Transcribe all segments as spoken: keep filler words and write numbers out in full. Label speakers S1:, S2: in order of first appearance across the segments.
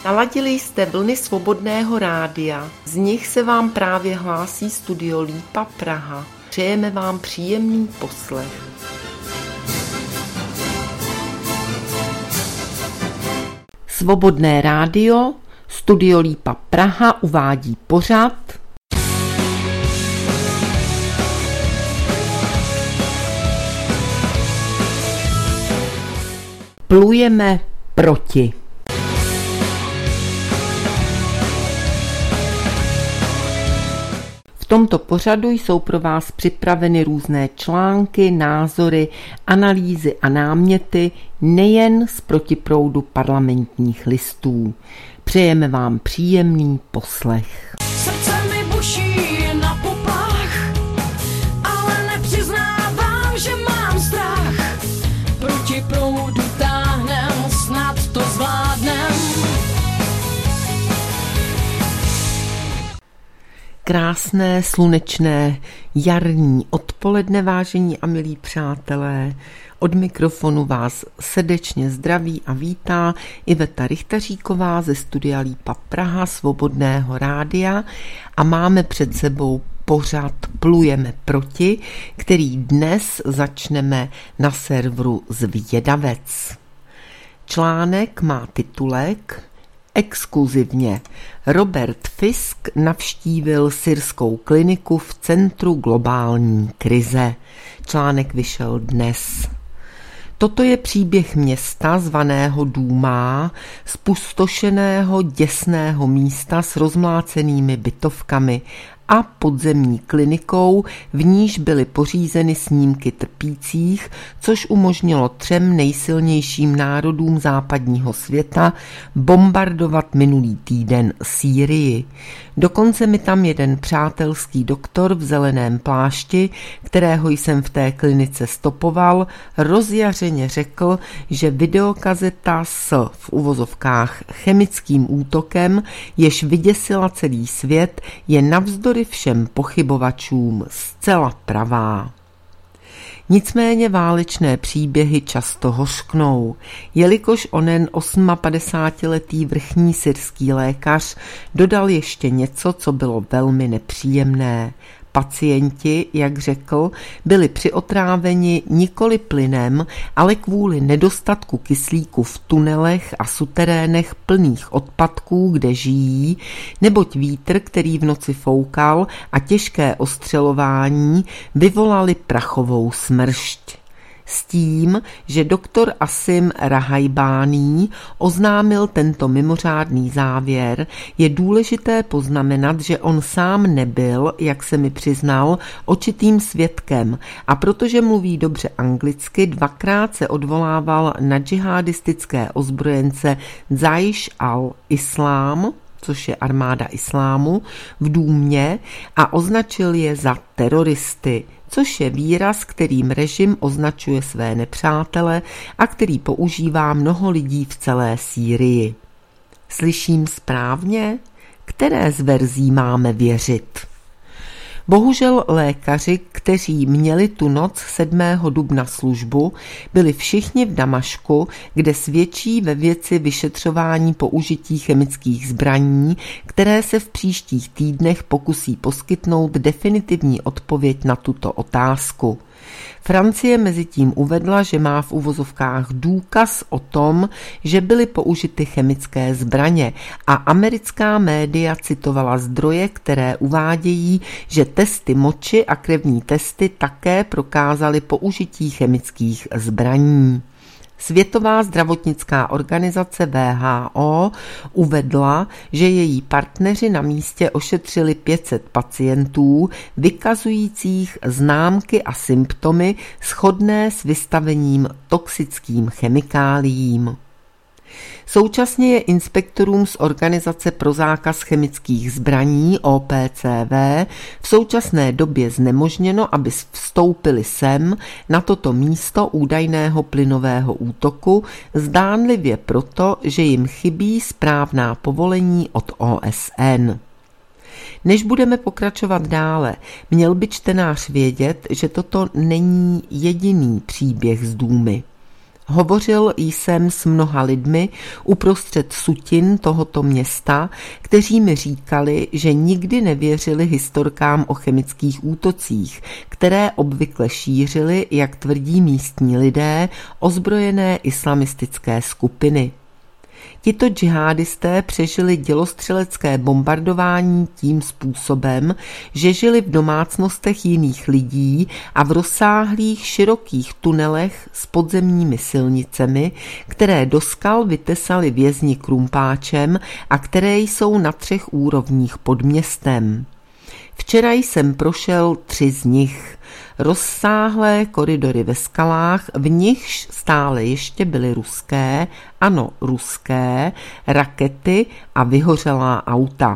S1: Naladili jste vlny Svobodného rádia, z nich se vám právě hlásí Studio Lípa Praha. Přejeme vám příjemný poslech. Svobodné rádio, Studio Lípa Praha uvádí pořad Plujeme proti. V tomto pořadu jsou pro vás připraveny různé články, názory, analýzy a náměty nejen z protiproudu Parlamentních listů. Přejeme vám příjemný poslech.
S2: Srdce mi buší na poplach, ale nepřiznávám, že mám strach. Proti proudu táhnem, snad to zvládnem.
S1: Krásné, slunečné, jarní odpoledne, vážení a milí přátelé. Od mikrofonu vás srdečně zdraví a vítá Iveta Richtaříková ze Studia Lípa Praha, Svobodného rádia, a máme před sebou pořad Plujeme proti, který dnes začneme na serveru Zvědavec. Článek má titulek Exkluzivně. Robert Fisk navštívil syrskou kliniku v centru globální krize. Článek vyšel dnes. Toto je příběh města zvaného Důmá, zpustošeného děsného místa s rozmlácenými bytovkami a podzemní klinikou, v níž byly pořízeny snímky trpících, což umožnilo třem nejsilnějším národům západního světa bombardovat minulý týden Sýrii. Dokonce mi tam jeden přátelský doktor v zeleném plášti, kterého jsem v té klinice stopoval, rozjařeně řekl, že videokazeta s v uvozovkách chemickým útokem, jež vyděsila celý svět, je navzdory všem pochybovačům zcela pravá. Nicméně válečné příběhy často hořknou, jelikož onen padesátiosmiletý vrchní syrský lékař dodal ještě něco, co bylo velmi nepříjemné. Pacienti, jak řekl, byli přiotráveni nikoli plynem, ale kvůli nedostatku kyslíku v tunelech a suterénech plných odpadků, kde žijí, neboť vítr, který v noci foukal, a těžké ostřelování vyvolali prachovou smršť. S tím, že doktor Asim Rahajbáný oznámil tento mimořádný závěr, je důležité poznamenat, že on sám nebyl, jak se mi přiznal, očitým svědkem, a protože mluví dobře anglicky, dvakrát se odvolával na džihadistické ozbrojence Zaiš al-Islám, což je armáda islámu, v Důmě, a označil je za teroristy, což je výraz, kterým režim označuje své nepřátele a který používá mnoho lidí v celé Sýrii. Slyším správně? Které z verzí máme věřit? Bohužel lékaři, kteří měli tu noc sedmého dubna službu, byli všichni v Damašku, kde svědčí ve věci vyšetřování použití chemických zbraní, které se v příštích týdnech pokusí poskytnout definitivní odpověď na tuto otázku. Francie mezitím uvedla, že má v uvozovkách důkaz o tom, že byly použity chemické zbraně, a americká média citovala zdroje, které uvádějí, že testy moči a krevní testy také prokázaly použití chemických zbraní. Světová zdravotnická organizace W H O uvedla, že její partneři na místě ošetřili pět set pacientů, vykazujících známky a symptomy shodné s vystavením toxickým chemikáliím. Současně je inspektorům z Organizace pro zákaz chemických zbraní O P C V v současné době znemožněno, aby vstoupili sem na toto místo údajného plynového útoku, zdánlivě proto, že jim chybí správná povolení od O S N. Než budeme pokračovat dále, měl by čtenář vědět, že toto není jediný příběh z Důmy. Hovořil jsem s mnoha lidmi uprostřed sutin tohoto města, kteří mi říkali, že nikdy nevěřili historkám o chemických útocích, které obvykle šířili, jak tvrdí místní lidé, ozbrojené islamistické skupiny. Tito džihádisté přežili dělostřelecké bombardování tím způsobem, že žili v domácnostech jiných lidí a v rozsáhlých širokých tunelech s podzemními silnicemi, které do skal vytesali vězni krumpáčem a které jsou na třech úrovních pod městem. Včera jsem prošel tři z nich. Rozsáhlé koridory ve skalách, v nichž stále ještě byly ruské, ano, ruské, rakety a vyhořelá auta.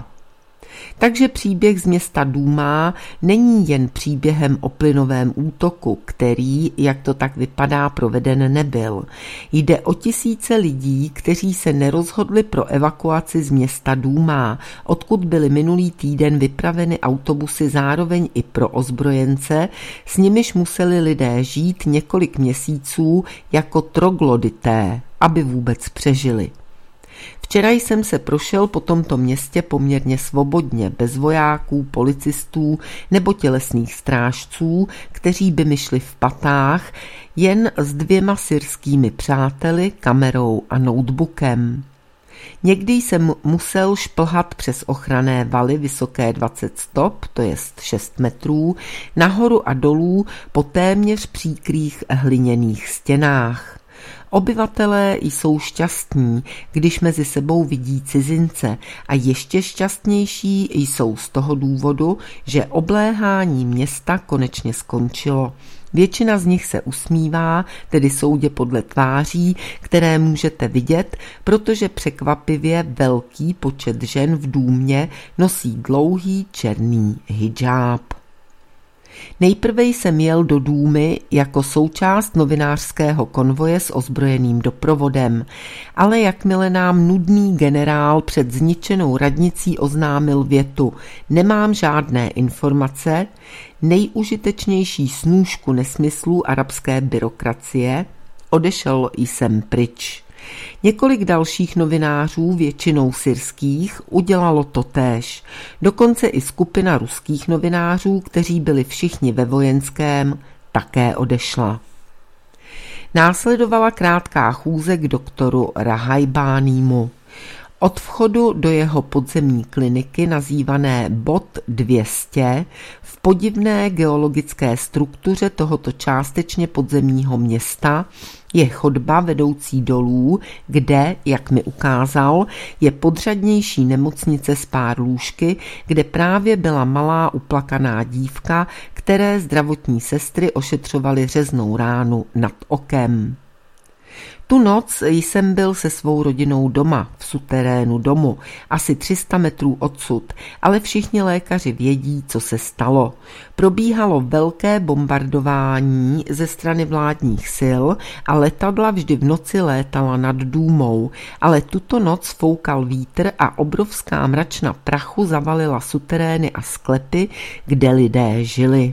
S1: Takže příběh z města Dúma není jen příběhem o plynovém útoku, který, jak to tak vypadá, proveden nebyl. Jde o tisíce lidí, kteří se nerozhodli pro evakuaci z města Dúma, odkud byly minulý týden vypraveny autobusy zároveň i pro ozbrojence, s nimiž museli lidé žít několik měsíců jako troglodité, aby vůbec přežili. Včera jsem se prošel po tomto městě poměrně svobodně, bez vojáků, policistů nebo tělesných strážců, kteří by mi šli v patách, jen s dvěma syrskými přáteli, kamerou a notebookem. Někdy jsem musel šplhat přes ochranné valy vysoké dvacet stop, to jest šest metrů, nahoru a dolů po téměř příkrých hliněných stěnách. Obyvatelé jsou šťastní, když mezi sebou vidí cizince a ještě šťastnější jsou z toho důvodu, že obléhání města konečně skončilo. Většina z nich se usmívá, tedy soudě podle tváří, které můžete vidět, protože překvapivě velký počet žen v Dúmě nosí dlouhý černý hidžáb. Nejprve jsem jel do Dúmy jako součást novinářského konvoje s ozbrojeným doprovodem, ale jakmile nám nudný generál před zničenou radnicí oznámil větu "Nemám žádné informace", nejužitečnější snůšku nesmyslů arabské byrokracie, odešel jsem pryč. Několik dalších novinářů, většinou syrských, udělalo totéž. Dokonce i skupina ruských novinářů, kteří byli všichni ve vojenském, také odešla. Následovala krátká chůze k doktoru Rahajbánímu. Od vchodu do jeho podzemní kliniky nazývané bod dvě stě v podivné geologické struktuře tohoto částečně podzemního města je chodba vedoucí dolů, kde, jak mi ukázal, je podřadnější nemocnice s pár lůžky, kde právě byla malá uplakaná dívka, které zdravotní sestry ošetřovaly řeznou ránu nad okem. Tu noc jsem byl se svou rodinou doma, v suterénu domu, asi tři sta metrů odsud, ale všichni lékaři vědí, co se stalo. Probíhalo velké bombardování ze strany vládních sil a letadla vždy v noci létala nad Dúmou, ale tuto noc foukal vítr a obrovská mračna prachu zavalila suterény a sklepy, kde lidé žili.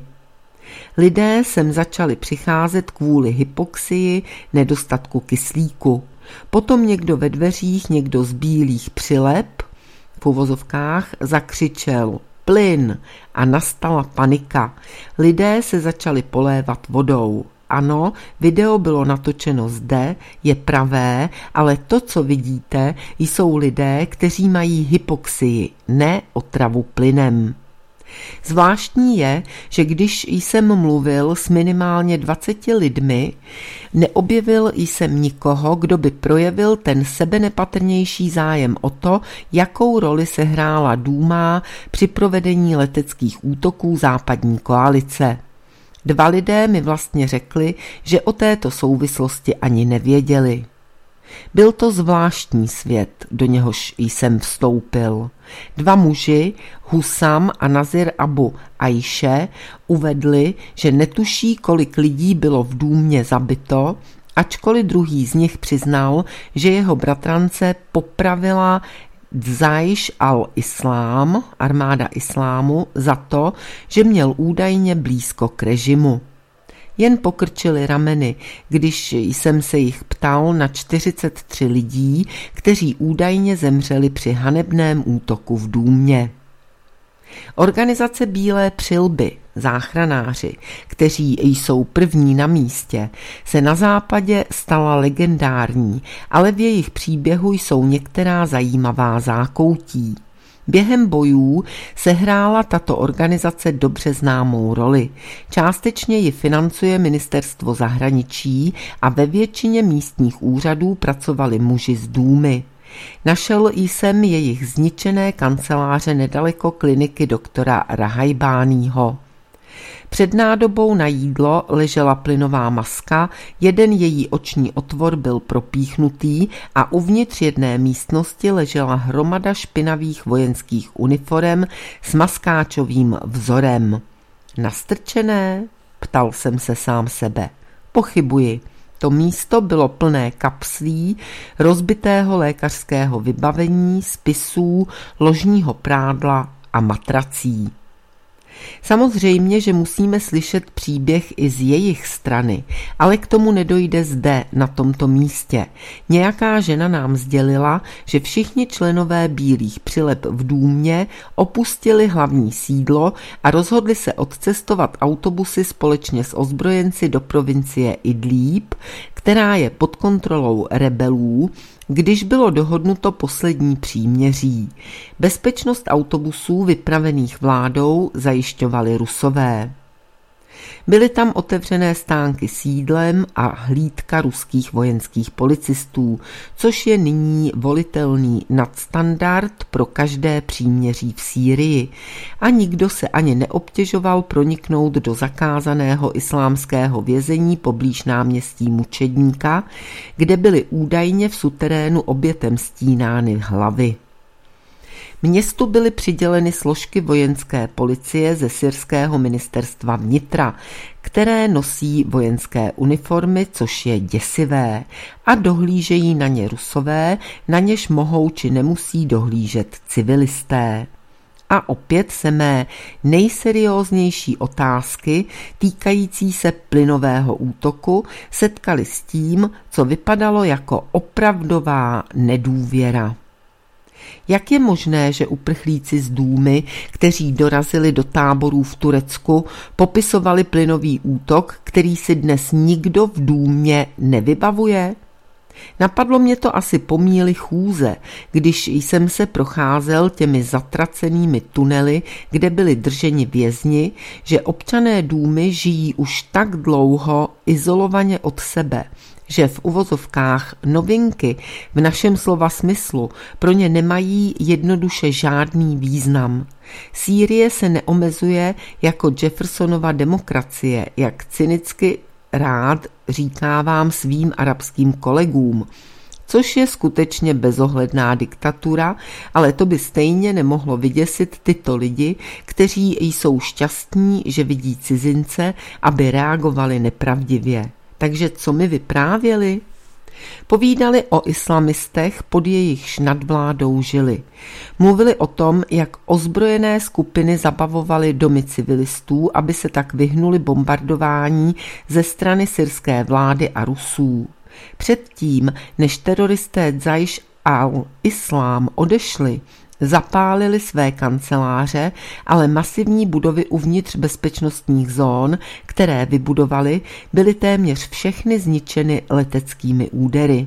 S1: Lidé sem začali přicházet kvůli hypoxii, nedostatku kyslíku. Potom někdo ve dveřích, někdo z bílých přilep, v uvozovkách, zakřičel plyn a nastala panika. Lidé se začali polévat vodou. Ano, video bylo natočeno zde, je pravé, ale to, co vidíte, jsou lidé, kteří mají hypoxii, ne otravu plynem. Zvláštní je, že když jsem mluvil s minimálně dvaceti lidmi, neobjevil jsem nikoho, kdo by projevil ten sebenepatrnější zájem o to, jakou roli se hrála Dúma při provedení leteckých útoků západní koalice. Dva lidé mi vlastně řekli, že o této souvislosti ani nevěděli. Byl to zvláštní svět, do něhož jsem vstoupil. Dva muži, Husam a Nazir Abu Ajše, uvedli, že netuší, kolik lidí bylo v Dúmě zabito, ačkoliv druhý z nich přiznal, že jeho bratrance popravila Dzaiš al-Islám, armáda islámu, za to, že měl údajně blízko k režimu. Jen pokrčili rameny, když jsem se jich ptal na čtyřicet tři lidí, kteří údajně zemřeli při hanebném útoku v Důmě. Organizace Bílé přilby, záchranáři, kteří jsou první na místě, se na západě stala legendární, ale v jejich příběhu jsou některá zajímavá zákoutí. Během bojů sehrála tato organizace dobře známou roli. Částečně ji financuje ministerstvo zahraničí a ve většině místních úřadů pracovali muži z Důmy. Našel jsem jejich zničené kanceláře nedaleko kliniky doktora Rahajbáního. Před nádobou na jídlo ležela plynová maska, jeden její oční otvor byl propíchnutý a uvnitř jedné místnosti ležela hromada špinavých vojenských uniforem s maskáčovým vzorem. Nastrčené? Ptal jsem se sám sebe. Pochybuji. To místo bylo plné kapslí, rozbitého lékařského vybavení, spisů, ložního prádla a matrací. Samozřejmě, že musíme slyšet příběh i z jejich strany, ale k tomu nedojde zde, na tomto místě. Nějaká žena nám sdělila, že všichni členové Bílých přileb v Důmě opustili hlavní sídlo a rozhodli se odcestovat autobusy společně s ozbrojenci do provincie Idlíb, která je pod kontrolou rebelů, když bylo dohodnuto poslední příměří. Bezpečnost autobusů vypravených vládou zajišťovali Rusové. Byly tam otevřené stánky s jídlem a hlídka ruských vojenských policistů, což je nyní volitelný nadstandard pro každé příměří v Sýrii. A nikdo se ani neobtěžoval proniknout do zakázaného islámského vězení poblíž náměstí Mučedníka, kde byly údajně v suterénu obětem stínány hlavy. Městu byly přiděleny složky vojenské policie ze syrského ministerstva vnitra, které nosí vojenské uniformy, což je děsivé, a dohlížejí na ně Rusové, na něž mohou či nemusí dohlížet civilisté. A opět se mé nejserióznější otázky týkající se plynového útoku setkaly s tím, co vypadalo jako opravdová nedůvěra. Jak je možné, že uprchlíci z Důmy, kteří dorazili do táborů v Turecku, popisovali plynový útok, který si dnes nikdo v Důmě nevybavuje? Napadlo mě to asi po míli chůze, když jsem se procházel těmi zatracenými tunely, kde byli drženi vězni, že občané Důmy žijí už tak dlouho izolovaně od sebe, že v uvozovkách novinky v našem slova smyslu pro ně nemají jednoduše žádný význam. Sýrie se neomezuje jako Jeffersonova demokracie, jak cynicky rád říkávám svým arabským kolegům, což je skutečně bezohledná diktatura, ale to by stejně nemohlo vyděsit tyto lidi, kteří jsou šťastní, že vidí cizince, aby reagovali nepravdivě. Takže co mi vyprávěli? Povídali o islamistech, pod jejichž nadvládou žili. Mluvili o tom, jak ozbrojené skupiny zabavovaly domy civilistů, aby se tak vyhnuli bombardování ze strany syrské vlády a Rusů. Předtím, než teroristé Džaiš al-Islám odešli, zapálili své kanceláře, ale masivní budovy uvnitř bezpečnostních zón, které vybudovali, byly téměř všechny zničeny leteckými údery.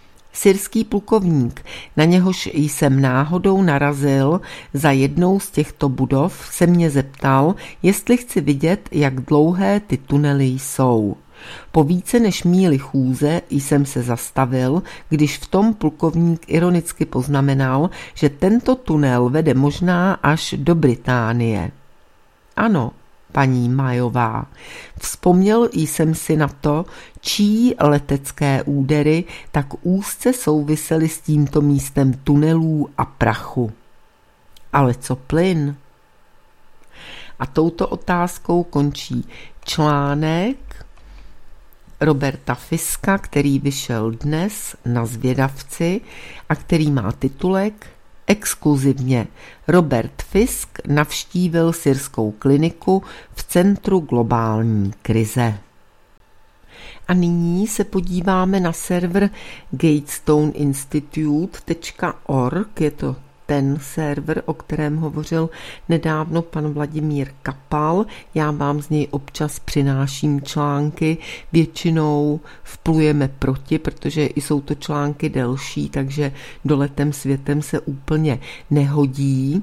S1: Syrský plukovník, na něhož jsem náhodou narazil za jednou z těchto budov, se mě zeptal, jestli chci vidět, jak dlouhé ty tunely jsou. Po více než míli chůze jsem se zastavil, když v tom plukovník ironicky poznamenal, že tento tunel vede možná až do Británie. Ano, paní Majová, vzpomněl jsem si na to, čí letecké údery tak úzce souvisely s tímto místem tunelů a prachu. Ale co plyn? A touto otázkou končí článek Roberta Fiska, který vyšel dnes na Zvědavci a který má titulek Exkluzivně. Robert Fisk navštívil syrskou kliniku v centru globální krize. A nyní se podíváme na server gatestone institute tečka org, je to ten server, o kterém hovořil nedávno pan Vladimír Kapal. Já vám z něj občas přináším články, většinou vplujeme proti, protože jsou to články delší, takže doletem světem se úplně nehodí.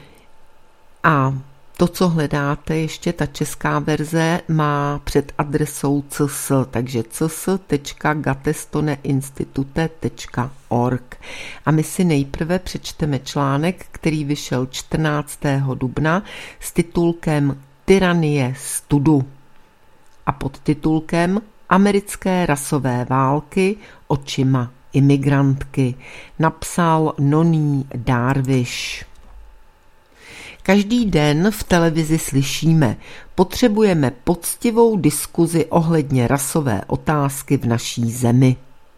S1: A to, co hledáte, ještě ta česká verze má před adresou C S, takže c s tečka gatestone institute tečka org. A my si nejprve přečteme článek, který vyšel čtrnáctého dubna s titulkem Tyranie studu a pod titulkem Americké rasové války očima imigrantky. Napsal Nonný Darwish. Každý den v televizi slyšíme, potřebujeme poctivou diskuzi ohledně rasové otázky v naší zemi.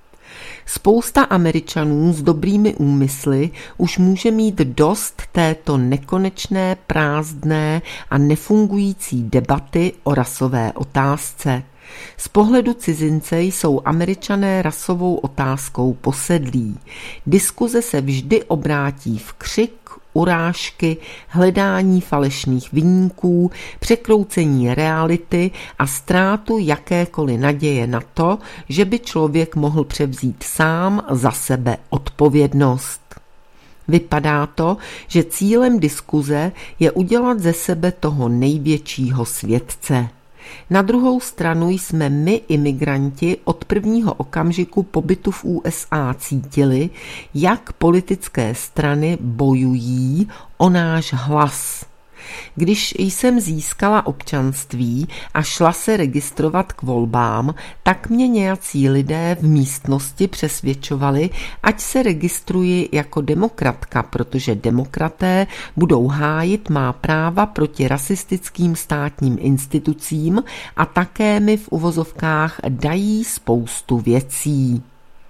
S1: Spousta Američanů s dobrými úmysly už může mít dost této nekonečné, prázdné a nefungující debaty o rasové otázce. Z pohledu cizince jsou Američané rasovou otázkou posedlí. Diskuze se vždy obrátí v křik, urážky, hledání falešných viníků, překroucení reality a ztrátu jakékoliv naděje na to, že by člověk mohl převzít sám za sebe odpovědnost. Vypadá to, že cílem diskuze je udělat ze sebe toho největšího svědce. Na druhou stranu jsme my, imigranti, od prvního okamžiku pobytu v U S A cítili, jak politické strany bojují o náš hlas. Když jsem získala občanství a šla se registrovat k volbám, tak mě nějací lidé v místnosti přesvědčovali, ať se registruji jako demokratka, protože demokraté budou hájit má práva proti rasistickým státním institucím a také mi v uvozovkách dají spoustu věcí.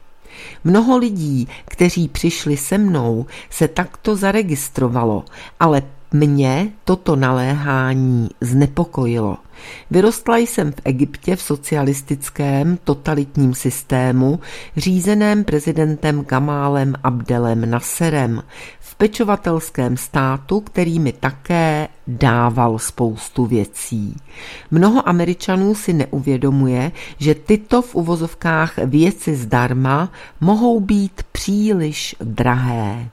S1: Mnoho lidí, kteří přišli se mnou, se takto zaregistrovalo, ale mě toto naléhání znepokojilo. Vyrostla jsem v Egyptě v socialistickém totalitním systému, řízeném prezidentem Gamálem Abdelem Nasserem, v pečovatelském státu, který mi také dával spoustu věcí. Mnoho Američanů si neuvědomuje, že tyto v uvozovkách věci zdarma mohou být příliš drahé.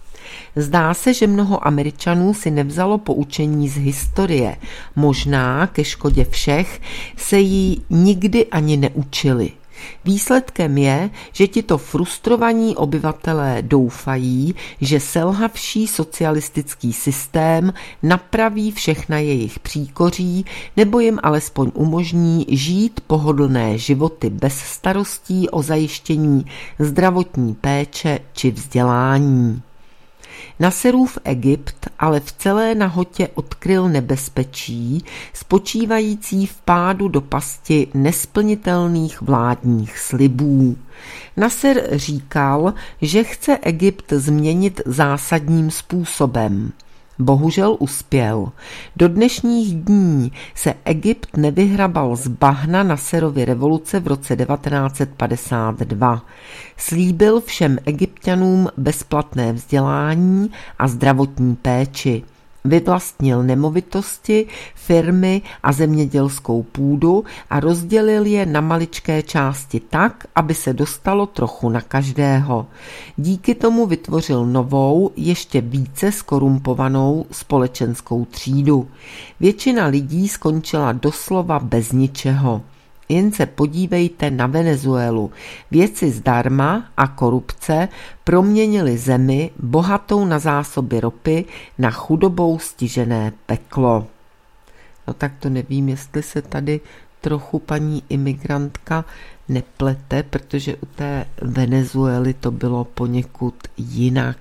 S1: Zdá se, že mnoho Američanů si nevzalo poučení z historie. Možná ke škodě všech se jí nikdy ani neučili. Výsledkem je, že tito frustrovaní obyvatelé doufají, že selhavší socialistický systém napraví všechna jejich příkoří nebo jim alespoň umožní žít pohodlné životy bez starostí o zajištění zdravotní péče či vzdělání. Nasserův Egypt ale v celé nahotě odkryl nebezpečí, spočívající v pádu do pasti nesplnitelných vládních slibů. Nasser říkal, že chce Egypt změnit zásadním způsobem. Bohužel uspěl. Do dnešních dní se Egypt nevyhrabal z bahna Nasserovy revoluce v roce devatenáct set padesát dva. Slíbil všem Egypťanům bezplatné vzdělání a zdravotní péči. Vyvlastnil nemovitosti, firmy a zemědělskou půdu a rozdělil je na maličké části tak, aby se dostalo trochu na každého. Díky tomu vytvořil novou, ještě více zkorumpovanou společenskou třídu. Většina lidí skončila doslova bez ničeho. Jen se podívejte na Venezuelu. Věci zdarma a korupce proměnily zemi bohatou na zásoby ropy na chudobou stižené peklo. No tak to nevím, jestli se tady trochu paní imigrantka neplete, protože u té Venezuely to bylo poněkud jinak.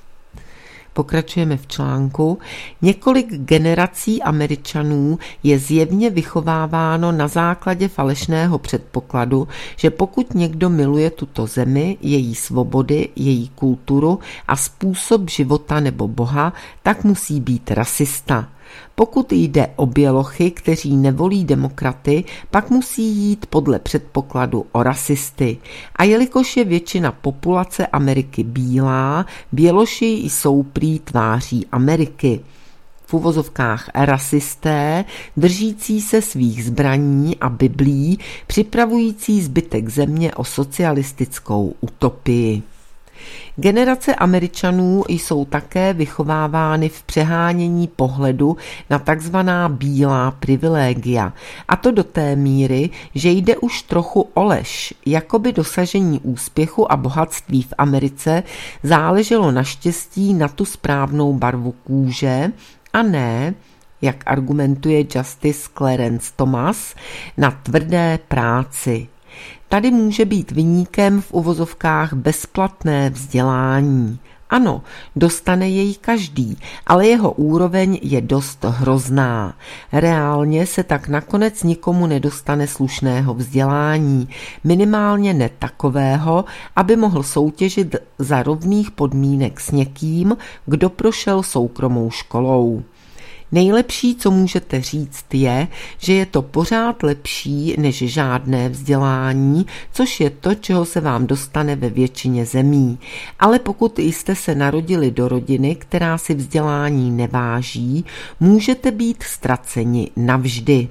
S1: Pokračujeme v článku. Několik generací Američanů je zjevně vychováváno na základě falešného předpokladu, že pokud někdo miluje tuto zemi, její svobody, její kulturu a způsob života nebo Boha, tak musí být rasista. Pokud jde o bělochy, kteří nevolí demokraty, pak musí jít podle předpokladu o rasisty. A jelikož je většina populace Ameriky bílá, běloši jsou prý tváří Ameriky. V uvozovkách rasisté, držící se svých zbraní a biblí, připravující zbytek země o socialistickou utopii. Generace Američanů jsou také vychovávány v přehánění pohledu na takzvaná bílá privilegia, a to do té míry, že jde už trochu o lež, jakoby dosažení úspěchu a bohatství v Americe záleželo na štěstí na tu správnou barvu kůže a ne, jak argumentuje Justice Clarence Thomas, na tvrdé práci. Tady může být viníkem v uvozovkách bezplatné vzdělání. Ano, dostane jej každý, ale jeho úroveň je dost hrozná. Reálně se tak nakonec nikomu nedostane slušného vzdělání, minimálně ne takového, aby mohl soutěžit za rovných podmínek s někým, kdo prošel soukromou školou. Nejlepší, co můžete říct, je, že je to pořád lepší než žádné vzdělání, což je to, čeho se vám dostane ve většině zemí. Ale pokud jste se narodili do rodiny, která si vzdělání neváží, můžete být ztraceni navždy.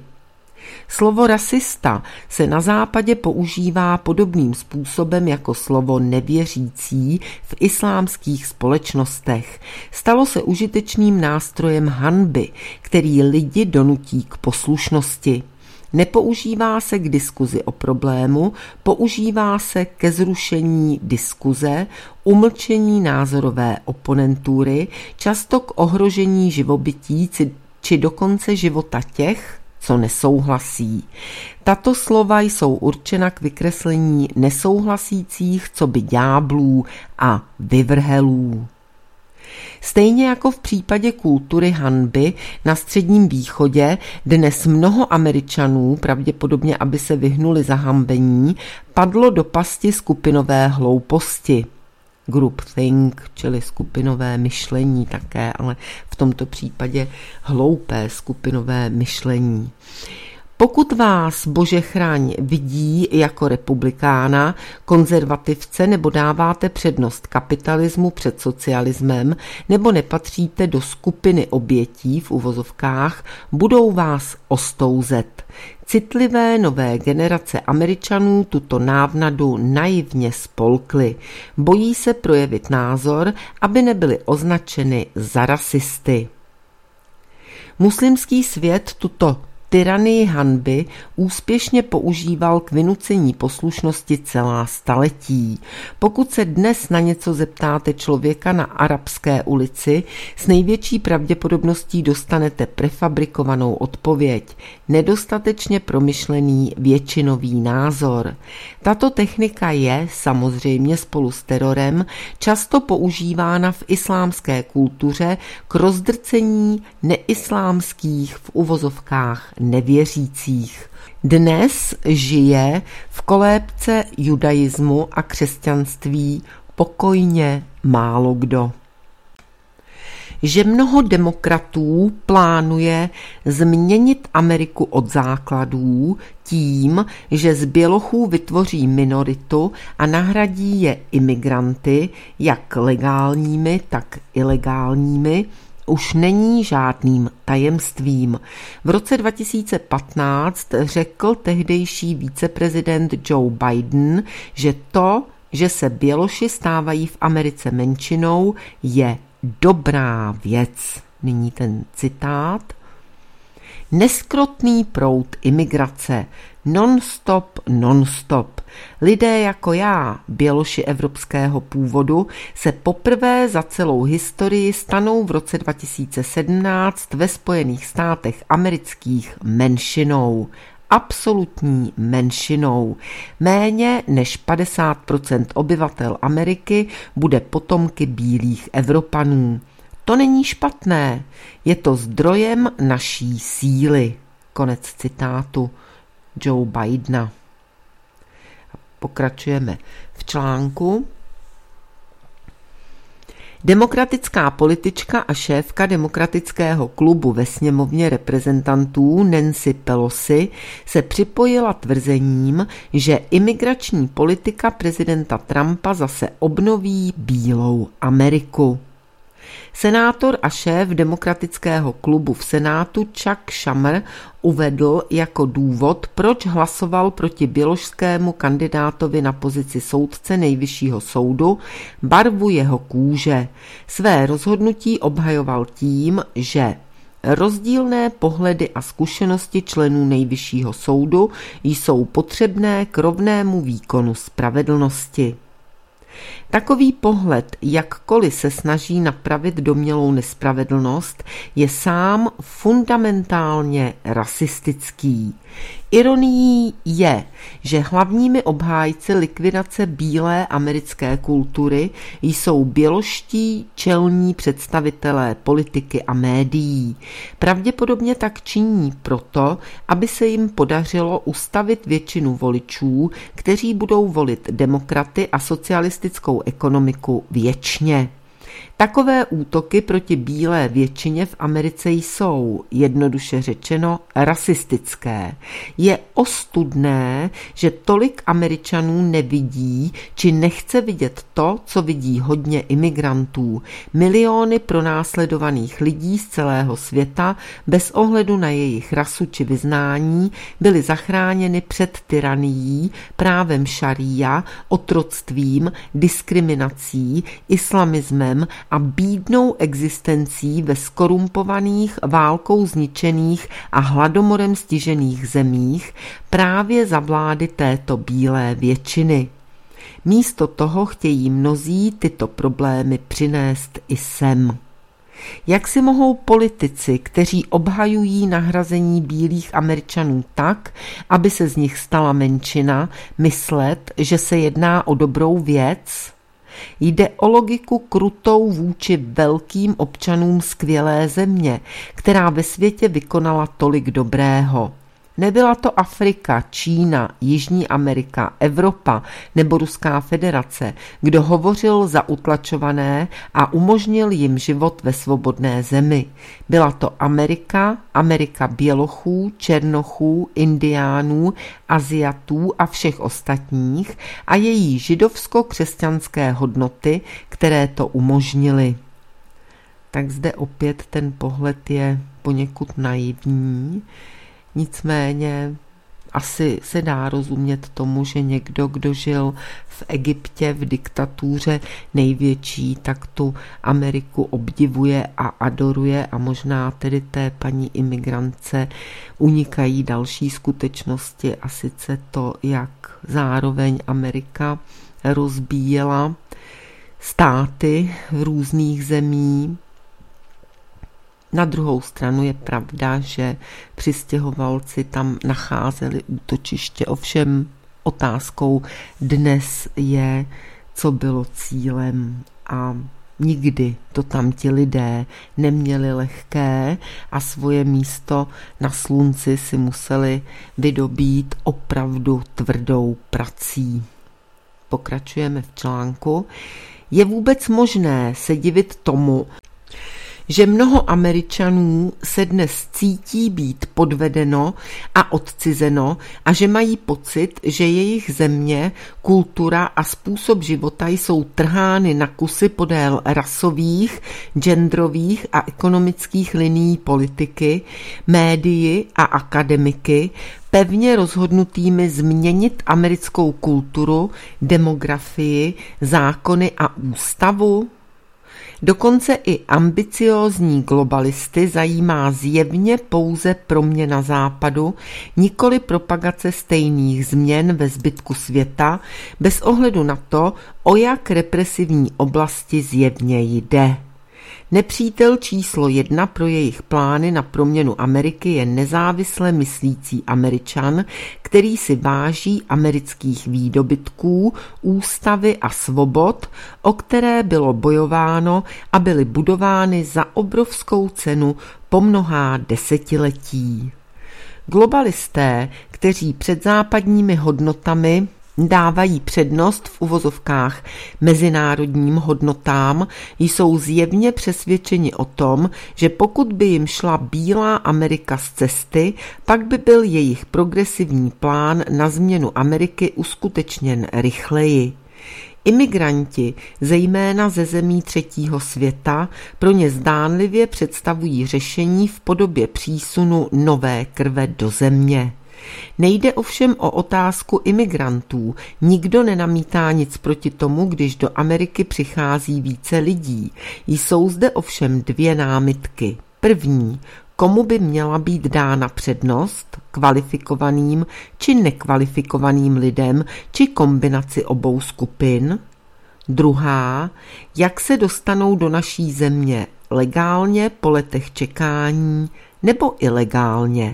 S1: Slovo rasista se na západě používá podobným způsobem jako slovo nevěřící v islámských společnostech. Stalo se užitečným nástrojem hanby, který lidi donutí k poslušnosti. Nepoužívá se k diskuzi o problému, používá se ke zrušení diskuze, umlčení názorové oponentury, často k ohrožení živobytí či dokonce života těch, co nesouhlasí. Tato slova jsou určena k vykreslení nesouhlasících coby ďáblů a vyvrhelů. Stejně jako v případě kultury hanby na Středním východě, dnes mnoho Američanů, pravděpodobně aby se vyhnuli zahambení, padlo do pasti skupinové hlouposti. Groupthink, čili skupinové myšlení také, ale v tomto případě hloupé skupinové myšlení. Pokud vás, bože chraň, vidí jako republikána, konzervativce nebo dáváte přednost kapitalismu před socialismem nebo nepatříte do skupiny obětí v uvozovkách, budou vás ostouzet. Citlivé nové generace Američanů tuto návnadu naivně spolkly. Bojí se projevit názor, aby nebyly označeny za rasisty. Muslimský svět tuto tyranii hanby úspěšně používal k vynucení poslušnosti celá staletí. Pokud se dnes na něco zeptáte člověka na Arabské ulici, s největší pravděpodobností dostanete prefabrikovanou odpověď, nedostatečně promyšlený většinový názor. Tato technika je, samozřejmě spolu s terorem, často používána v islámské kultuře k rozdrcení neislámských v uvozovkách nevěřících. Dnes žije v kolébce judaismu a křesťanství pokojně málo kdo. Že mnoho demokratů plánuje změnit Ameriku od základů tím, že z bělochů vytvoří minoritu a nahradí je imigranty, jak legálními, tak ilegálními, už není žádným tajemstvím. V roce dva tisíce patnáct řekl tehdejší viceprezident Joe Biden, že to, že se běloši stávají v Americe menšinou, je dobrá věc. Nyní ten citát. Neskrotný proud imigrace, non-stop, non-stop. Lidé jako já, běloši evropského původu, se poprvé za celou historii stanou v roce dva tisíce sedmnáct ve Spojených státech amerických menšinou. Absolutní menšinou. Méně než padesát procent obyvatel Ameriky bude potomky bílých Evropanů. To není špatné, je to zdrojem naší síly. Konec citátu Joe Bidena. Pokračujeme v článku. Demokratická politička a šéfka demokratického klubu ve sněmovně reprezentantů Nancy Pelosi se připojila tvrzením, že imigrační politika prezidenta Trumpa zase obnoví bílou Ameriku. Senátor a šéf demokratického klubu v Senátu Chuck Schumer uvedl jako důvod, proč hlasoval proti běložskému kandidátovi na pozici soudce Nejvyššího soudu, barvu jeho kůže. Své rozhodnutí obhajoval tím, že rozdílné pohledy a zkušenosti členů Nejvyššího soudu jsou potřebné k rovnému výkonu spravedlnosti. Takový pohled, jakkoliv se snaží napravit domnělou nespravedlnost, je sám fundamentálně rasistický. Ironií je, že hlavními obhájci likvidace bílé americké kultury jsou běložští čelní představitelé politiky a médií. Pravděpodobně tak činí proto, aby se jim podařilo ustavit většinu voličů, kteří budou volit demokraty a socialistickou ekonomiku věčně. Takové útoky proti bílé většině v Americe jsou, jednoduše řečeno, rasistické. Je ostudné, že tolik Američanů nevidí či nechce vidět to, co vidí hodně imigrantů. Miliony pronásledovaných lidí z celého světa, bez ohledu na jejich rasu či vyznání, byly zachráněny před tyranií, právem šaría, otroctvím, diskriminací, islamismem a bídnou existencí ve skorumpovaných, válkou zničených a hladomorem stižených zemích právě za vlády této bílé většiny. Místo toho chtějí mnozí tyto problémy přinést i sem. Jak si mohou politici, kteří obhajují nahrazení bílých Američanů tak, aby se z nich stala menšina, myslet, že se jedná o dobrou věc? Jde o logiku krutou vůči velkým občanům skvělé země, která ve světě vykonala tolik dobrého. Nebyla to Afrika, Čína, Jižní Amerika, Evropa nebo Ruská federace, kdo hovořil za utlačované a umožnil jim život ve svobodné zemi. Byla to Amerika, Amerika bělochů, černochů, indiánů, Aziatů a všech ostatních a její židovsko-křesťanské hodnoty, které to umožnily. Tak zde opět ten pohled je poněkud naivní. Nicméně asi se dá rozumět tomu, že někdo, kdo žil v Egyptě v diktatuře největší, tak tu Ameriku obdivuje a adoruje a možná tedy té paní imigrantce unikají další skutečnosti a sice to, jak zároveň Amerika rozbíjela státy v různých zemí. Na druhou stranu je pravda, že přistěhovalci tam nacházeli útočiště. Ovšem otázkou dnes je, co bylo cílem, a nikdy to tam ti lidé neměli lehké a svoje místo na slunci si museli vydobít opravdu tvrdou prací. Pokračujeme v článku. Je vůbec možné se divit tomu, že mnoho Američanů se dnes cítí být podvedeno a odcizeno a že mají pocit, že jejich země, kultura a způsob života jsou trhány na kusy podél rasových, genderových a ekonomických linií politiky, médii a akademiky, pevně rozhodnutými změnit americkou kulturu, demografii, zákony a ústavu? Dokonce i ambiciózní globalisty zajímá zjevně pouze proměna západu, nikoli propagace stejných změn ve zbytku světa, bez ohledu na to, o jak represivní oblasti zjevně jde. Nepřítel číslo jedna pro jejich plány na proměnu Ameriky je nezávisle myslící Američan, který si váží amerických výdobytků, ústavy a svobod, o které bylo bojováno a byly budovány za obrovskou cenu po mnohá desetiletí. Globalisté, kteří před západními hodnotami dávají přednost v uvozovkách mezinárodním hodnotám, jsou zjevně přesvědčeni o tom, že pokud by jim šla bílá Amerika z cesty, pak by byl jejich progresivní plán na změnu Ameriky uskutečněn rychleji. Imigranti, zejména ze zemí třetího světa, pro ně zdánlivě představují řešení v podobě přísunu nové krve do země. Nejde ovšem o otázku imigrantů. Nikdo nenamítá nic proti tomu, když do Ameriky přichází více lidí. Jsou zde ovšem dvě námitky. První, komu by měla být dána přednost, kvalifikovaným či nekvalifikovaným lidem, či kombinaci obou skupin. Druhá, jak se dostanou do naší země legálně po letech čekání nebo ilegálně.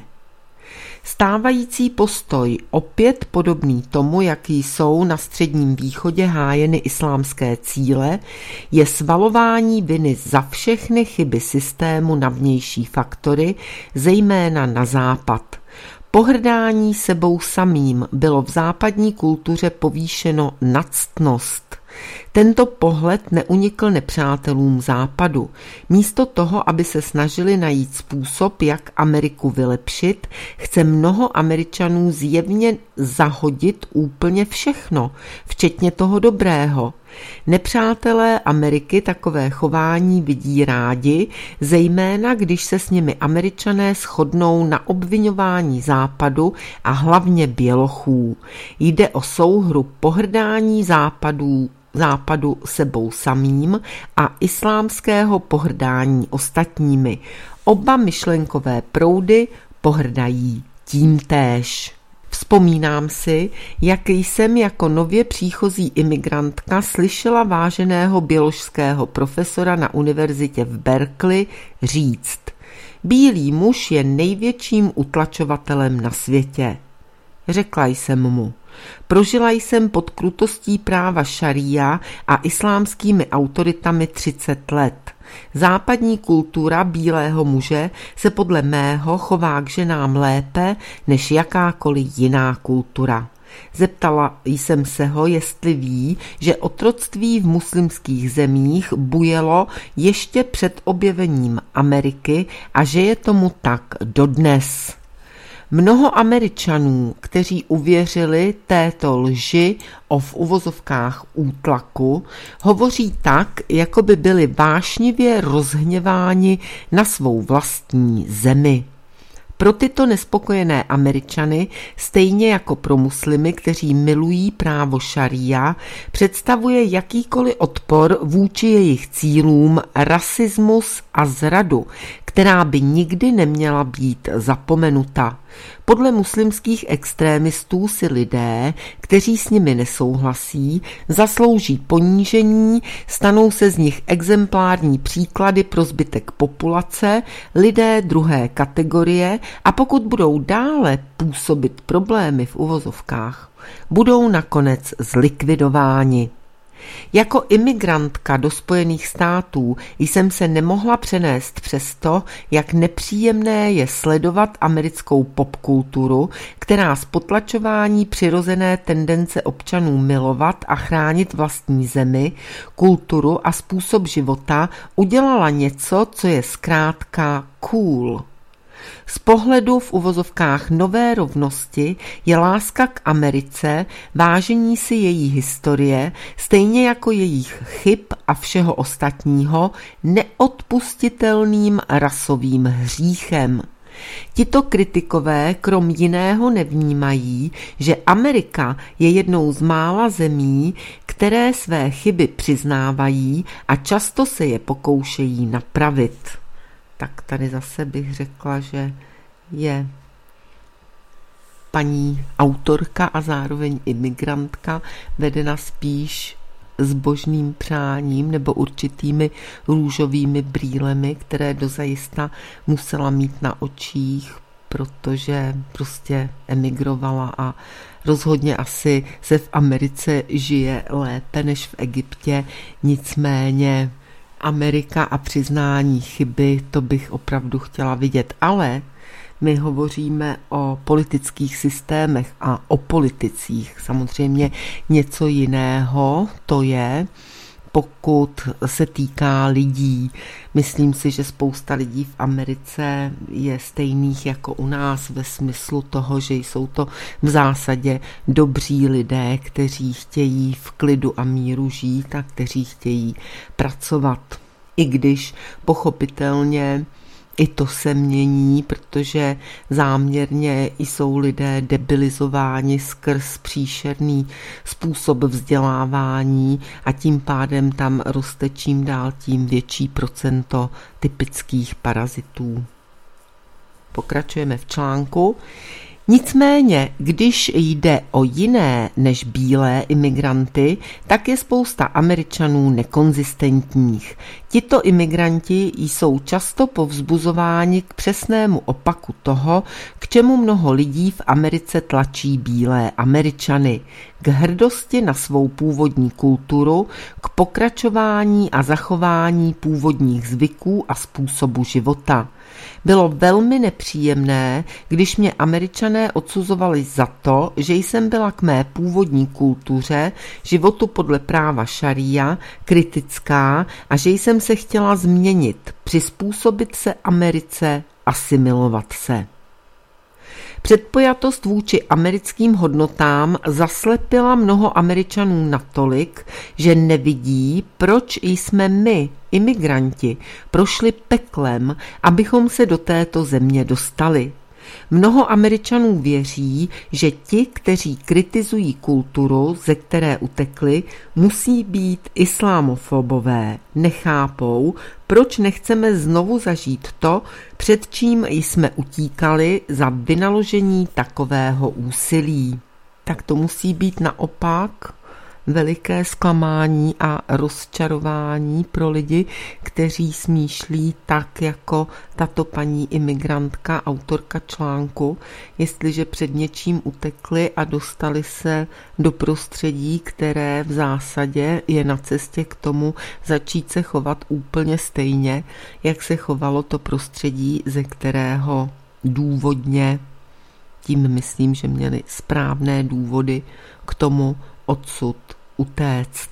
S1: Stávající postoj, opět podobný tomu, jaký jsou na Středním východě hájeny islámské cíle, je svalování viny za všechny chyby systému na vnější faktory, zejména na západ. Pohrdání sebou samým bylo v západní kultuře povýšeno na ctnost. Tento pohled neunikl nepřátelům západu. Místo toho, aby se snažili najít způsob, jak Ameriku vylepšit, chce mnoho Američanů zjevně zahodit úplně všechno, včetně toho dobrého. Nepřátelé Ameriky takové chování vidí rádi, zejména když se s nimi Američané shodnou na obviňování západu a hlavně bělochů. Jde o souhru pohrdání západů západu sebou samým a islámského pohrdání ostatními. Oba myšlenkové proudy pohrdají tímtéž. Vzpomínám si, jak jsem jako nově příchozí imigrantka slyšela váženého bioložského profesora na univerzitě v Berkeley říct: bílý muž je největším utlačovatelem na světě. Řekla jsem mu: prožila jsem pod krutostí práva šaría a islámskými autoritami třicet let. Západní kultura bílého muže se podle mého chová k ženám lépe než jakákoliv jiná kultura. Zeptala jsem se ho, jestli ví, že otroctví v muslimských zemích bujelo ještě před objevením Ameriky a že je tomu tak dodnes. Mnoho Američanů, kteří uvěřili této lži o v uvozovkách útlaku, hovoří tak, jako by byli vášnivě rozhněváni na svou vlastní zemi. Pro tyto nespokojené Američany, stejně jako pro muslimy, kteří milují právo šaría, představuje jakýkoliv odpor vůči jejich cílům rasismus a zradu, která by nikdy neměla být zapomenuta. Podle muslimských extrémistů si lidé, kteří s nimi nesouhlasí, zaslouží ponížení, stanou se z nich exemplární příklady pro zbytek populace, lidé druhé kategorie, a pokud budou dále působit problémy v uvozovkách, budou nakonec zlikvidováni. Jako imigrantka do Spojených států jsem se nemohla přenést přes to, jak nepříjemné je sledovat americkou popkulturu, která z potlačování přirozené tendence občanů milovat a chránit vlastní zemi, kulturu a způsob života udělala něco, co je zkrátka cool. Z pohledu v uvozovkách nové rovnosti je láska k Americe, vážení si její historie, stejně jako jejich chyb a všeho ostatního, neodpustitelným rasovým hříchem. Tito kritikové krom jiného nevnímají, že Amerika je jednou z mála zemí, které své chyby přiznávají a často se je pokoušejí napravit. Tak tady zase bych řekla, že je paní autorka a zároveň imigrantka vedena spíš zbožným přáním nebo určitými růžovými brýlemi, které dozajista musela mít na očích, protože prostě emigrovala a rozhodně asi se v Americe žije lépe než v Egyptě, nicméně Amerika a přiznání chyby, to bych opravdu chtěla vidět, ale My hovoříme o politických systémech a o politicích. Samozřejmě něco jiného to je, pokud se týká lidí. Myslím si, že spousta lidí v Americe je stejných jako u nás ve smyslu toho, že jsou to v zásadě dobří lidé, kteří chtějí v klidu a míru žít a kteří chtějí pracovat. I když pochopitelně i to se mění, protože záměrně jsou lidé debilizováni skrz příšerný způsob vzdělávání a tím pádem tam roste čím dál tím větší procento typických parazitů. Pokračujeme v článku. Nicméně, když jde o jiné než bílé imigranty, tak je spousta Američanů nekonzistentních. Tito imigranti jsou často povzbuzováni k přesnému opaku toho, k čemu mnoho lidí v Americe tlačí bílé Američany. K hrdosti na svou původní kulturu, k pokračování a zachování původních zvyků a způsobu života. Bylo velmi nepříjemné, když mě Američané odsuzovali za to, že jsem byla k mé původní kultuře, životu podle práva šaría, kritická a že jsem se chtěla změnit, přizpůsobit se Americe, asimilovat se. Předpojatost vůči americkým hodnotám zaslepila mnoho Američanů natolik, že nevidí, proč jsme my, imigranti, prošli peklem, abychom se do této země dostali. Mnoho Američanů věří, že ti, kteří kritizují kulturu, ze které utekli, musí být islámofobové. Nechápou, proč nechceme znovu zažít to, před čím jsme utíkali za vynaložení takového úsilí. Tak to musí být naopak veliké zklamání a rozčarování pro lidi, kteří smýšlí tak jako tato paní imigrantka, autorka článku, jestliže před něčím utekli a dostali se do prostředí, které v zásadě je na cestě k tomu začít se chovat úplně stejně, jak se chovalo to prostředí, ze kterého důvodně, tím myslím, že měli správné důvody k tomu odsud utéct.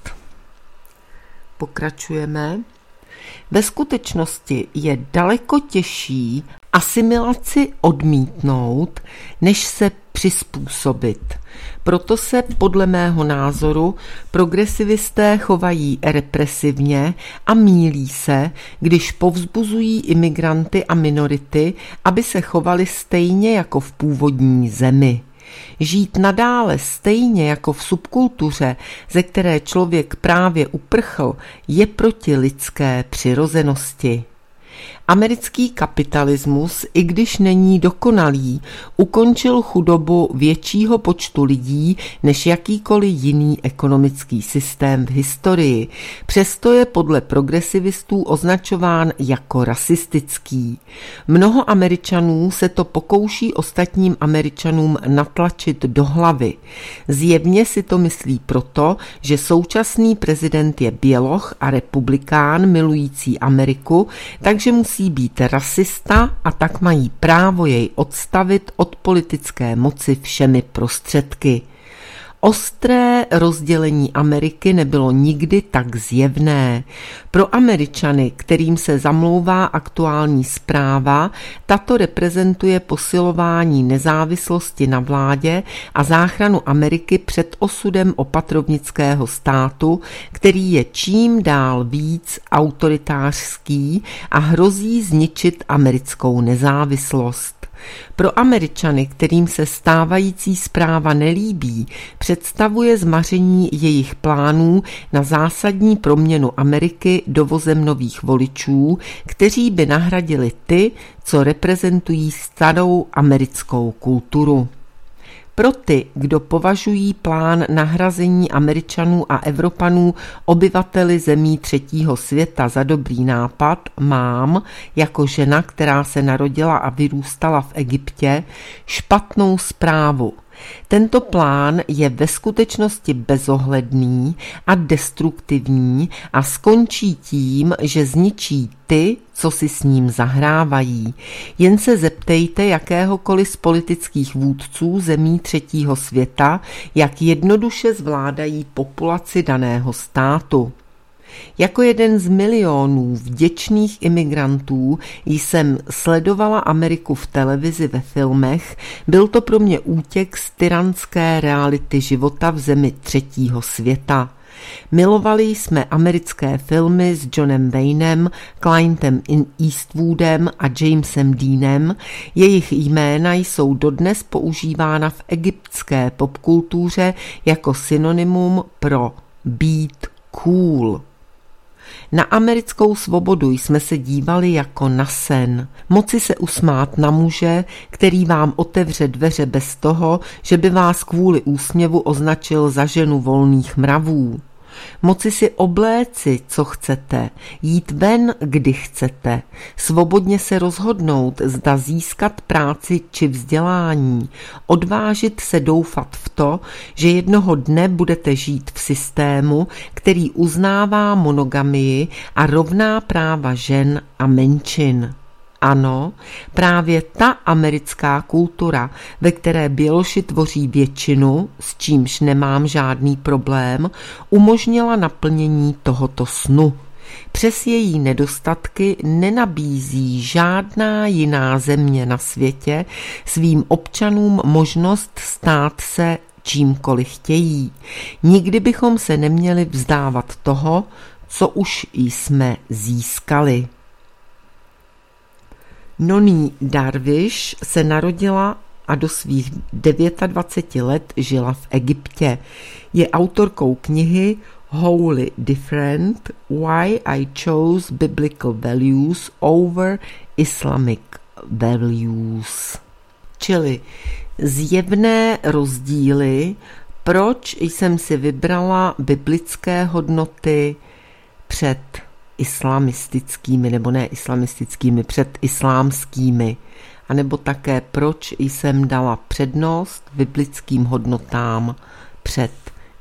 S1: Pokračujeme. Ve skutečnosti je daleko těžší asimilaci odmítnout, než se přizpůsobit. Proto se podle mého názoru progresivisté chovají represivně a mýlí se, když povzbuzují imigranty a minority, aby se chovali stejně jako v původní zemi. Žít nadále stejně jako v subkultuře, ze které člověk právě uprchl, je proti lidské přirozenosti. Americký kapitalismus, i když není dokonalý, ukončil chudobu většího počtu lidí než jakýkoliv jiný ekonomický systém v historii. Přesto je podle progresivistů označován jako rasistický. Mnoho Američanů se to pokouší ostatním Američanům natlačit do hlavy. Zjevně si to myslí proto, že současný prezident je běloch a republikán milující Ameriku, takže musí být rasista a tak mají právo jej odstavit od politické moci všemi prostředky. Ostré rozdělení Ameriky nebylo nikdy tak zjevné. Pro Američany, kterým se zamlouvá aktuální zpráva, tato reprezentuje posilování nezávislosti na vládě a záchranu Ameriky před osudem opatrovnického státu, který je čím dál víc autoritářský a hrozí zničit americkou nezávislost. Pro Američany, kterým se stávající zpráva nelíbí, představuje zmaření jejich plánů na zásadní proměnu Ameriky dovozem nových voličů, kteří by nahradili ty, co reprezentují starou americkou kulturu. Pro ty, kdo považují plán nahrazení Američanů a Evropanů obyvateli zemí třetího světa za dobrý nápad, mám, jako žena, která se narodila a vyrůstala v Egyptě, špatnou zprávu. Tento plán je ve skutečnosti bezohledný a destruktivní a skončí tím, že zničí ty, co si s ním zahrávají. Jen se zeptejte jakéhokoliv z politických vůdců zemí třetího světa, jak jednoduše zvládají populaci daného státu. Jako jeden z milionů vděčných imigrantů jsem sledovala Ameriku v televizi, ve filmech. Byl to pro mě útěk z tyranské reality života v zemi třetího světa. Milovali jsme americké filmy s Johnem Waynem, Clintem Eastwoodem a Jamesem Deanem. Jejich jména jsou dodnes používána v egyptské popkultuře jako synonymum pro být cool. Na americkou svobodu jsme se dívali jako na sen. Moci se usmát na muže, který vám otevře dveře bez toho, že by vás kvůli úsměvu označil za ženu volných mravů. Moci si obléci, co chcete, jít ven, kdy chcete, svobodně se rozhodnout, zda získat práci či vzdělání, odvážit se doufat v to, že jednoho dne budete žít v systému, který uznává monogamii a rovná práva žen a menšin. Ano, právě ta americká kultura, ve které běloši tvoří většinu, s čímž nemám žádný problém, umožnila naplnění tohoto snu. Přes její nedostatky nenabízí žádná jiná země na světě svým občanům možnost stát se čímkoliv chtějí. Nikdy bychom se neměli vzdávat toho, co už jsme získali. Noni Darwish se narodila a do svých dvaceti devíti let žila v Egyptě. Je autorkou knihy Wholly Different – Why I Chose Biblical Values over Islamic Values. Čili zjevné rozdíly, proč jsem si vybrala biblické hodnoty před islamistickými, nebo ne islamistickými, před islámskými, anebo také proč jsem dala přednost biblickým hodnotám před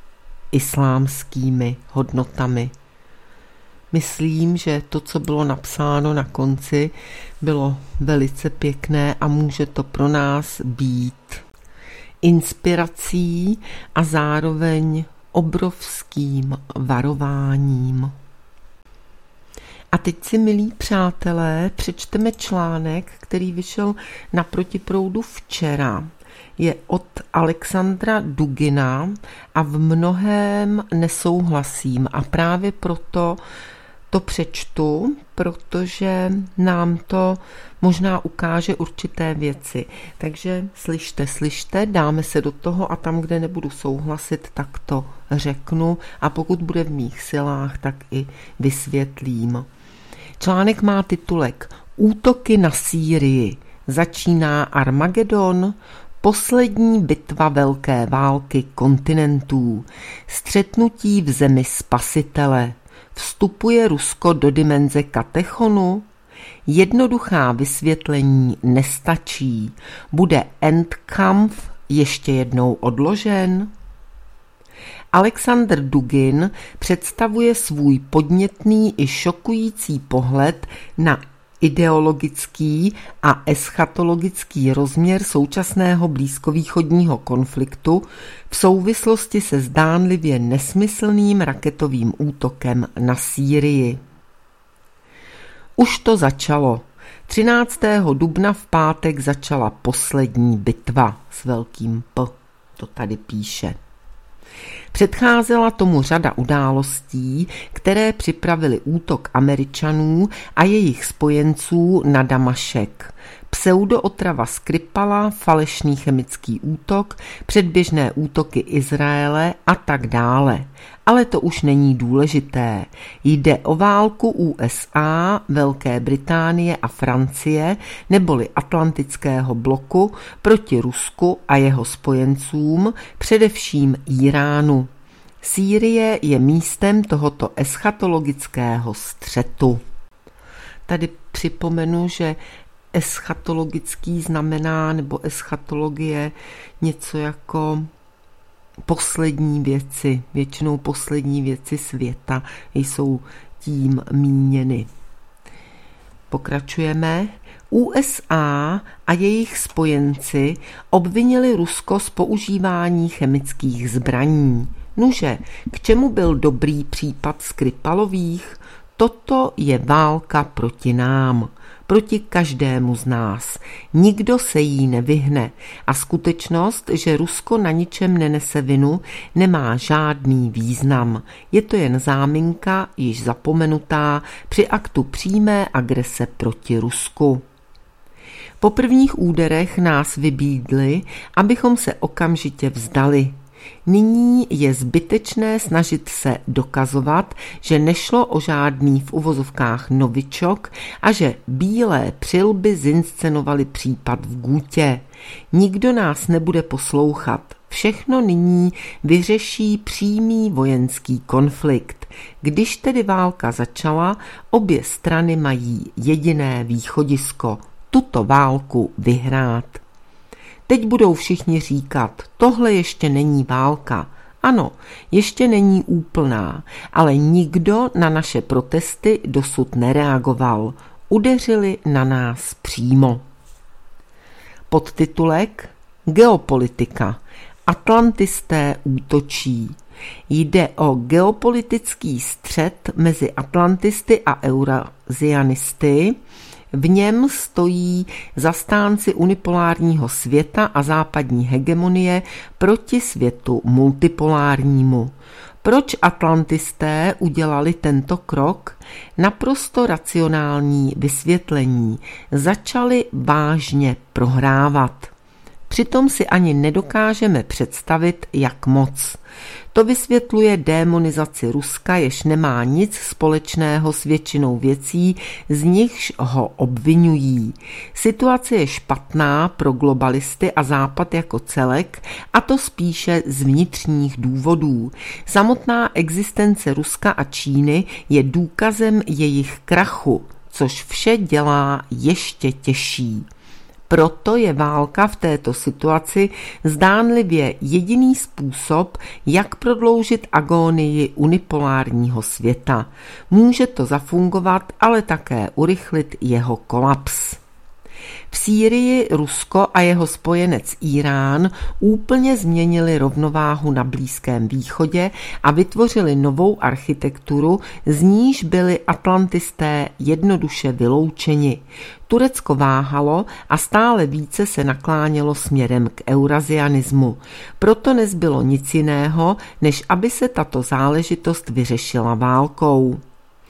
S1: islámskými hodnotami. Myslím, že to, co bylo napsáno na konci, bylo velice pěkné a může to pro nás být inspirací a zároveň obrovským varováním. A teď si, milí přátelé, přečteme článek, který vyšel na Protiproudu včera. Je od Alexandra Dugina a v mnohém nesouhlasím a právě proto to přečtu, protože nám to možná ukáže určité věci. Takže slyšte, slyšte, dáme se do toho a tam, kde nebudu souhlasit, tak to řeknu a pokud bude v mých silách, tak i vysvětlím. Článek má titulek Útoky na Sýrii. Začíná Armagedon, poslední bitva velké války kontinentů, střetnutí v zemi spasitele. Vstupuje Rusko do dimenze katechonu? Jednoduchá vysvětlení nestačí. Bude Endkampf ještě jednou odložen? Alexander Dugin představuje svůj podnětný i šokující pohled na ideologický a eschatologický rozměr současného blízkovýchodního konfliktu v souvislosti se zdánlivě nesmyslným raketovým útokem na Sýrii. Už to začalo. třináctého dubna v pátek začala poslední bitva s velkým P. To tady píše. Předcházela tomu řada událostí, které připravily útok Američanů a jejich spojenců na Damašek. Pseudootrava Skripala, falešný chemický útok, předběžné útoky Izraele a tak dále. Ale to už není důležité. Jde o válku U S A, Velké Británie a Francie, neboli Atlantického bloku, proti Rusku a jeho spojencům, především Íránu. Sýrie je místem tohoto eschatologického střetu. Tady připomenu, že eschatologický znamená, nebo eschatologie něco jako poslední věci, většinou poslední věci světa jsou tím míněny. Pokračujeme. U S A a jejich spojenci obvinili Rusko z používání chemických zbraní. Nuže, k čemu byl dobrý případ Skripalových? Toto je válka proti nám, proti každému z nás. Nikdo se jí nevyhne a skutečnost, že Rusko na ničem nenese vinu, nemá žádný význam. Je to jen záminka, již zapomenutá při aktu přímé agrese proti Rusku. Po prvních úderech nás vybídli, abychom se okamžitě vzdali. Nyní je zbytečné snažit se dokazovat, že nešlo o žádný v uvozovkách novičok a že bílé přilby zinscenovali případ v Gútě. Nikdo nás nebude poslouchat. Všechno nyní vyřeší přímý vojenský konflikt. Když tedy válka začala, obě strany mají jediné východisko – tuto válku vyhrát. Teď budou všichni říkat, tohle ještě není válka. Ano, ještě není úplná, ale nikdo na naše protesty dosud nereagoval. Udeřili na nás přímo. Podtitulek Geopolitika. Atlantisté útočí. Jde o geopolitický střet mezi atlantisty a eurazianisty. V něm stojí zastánci unipolárního světa a západní hegemonie proti světu multipolárnímu. Proč atlantisté udělali tento krok? Naprosto racionální vysvětlení. Začali vážně prohrávat. Přitom si ani nedokážeme představit, jak moc. To vysvětluje démonizaci Ruska, jež nemá nic společného s většinou věcí, z nichž ho obvinují. Situace je špatná pro globalisty a Západ jako celek, a to spíše z vnitřních důvodů. Samotná existence Ruska a Číny je důkazem jejich krachu, což vše dělá ještě těžší. Proto je válka v této situaci zdánlivě jediný způsob, jak prodloužit agónii unipolárního světa. Může to zafungovat, ale také urychlit jeho kolaps. V Sýrii Rusko a jeho spojenec Irán úplně změnili rovnováhu na Blízkém východě a vytvořili novou architekturu, z níž byli atlantisté jednoduše vyloučeni. Turecko váhalo a stále více se naklánělo směrem k eurazianismu. Proto nezbylo nic jiného, než aby se tato záležitost vyřešila válkou.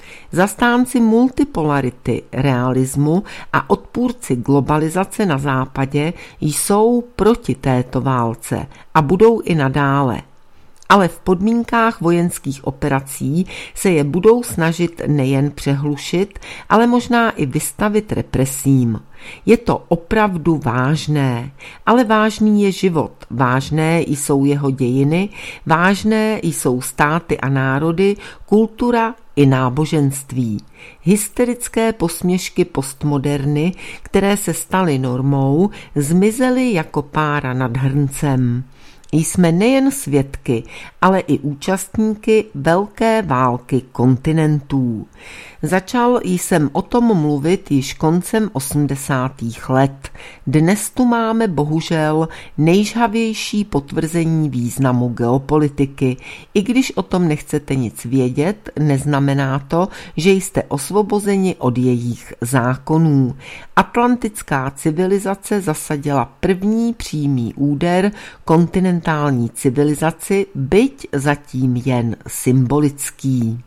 S1: Zastánci multipolarity, realismu a odpůrci globalizace na západě jsou proti této válce a budou i nadále. Ale v podmínkách vojenských operací se je budou snažit nejen přehlušit, ale možná i vystavit represím. Je to opravdu vážné, ale vážný je život, vážné jsou jeho dějiny, vážné jsou státy a národy, kultura i náboženství. Hysterické posměšky postmoderny, které se staly normou, zmizely jako pára nad hrncem. Jsme nejen svědky, ale i účastníky velké války kontinentů. Začal jsem o tom mluvit již koncem osmdesátých let. Dnes tu máme bohužel nejžhavější potvrzení významu geopolitiky. I když o tom nechcete nic vědět, neznamená to, že jste osvobozeni od jejich zákonů. Atlantická civilizace zasadila první přímý úder kontinentální civilizaci, byť zatím jen symbolický.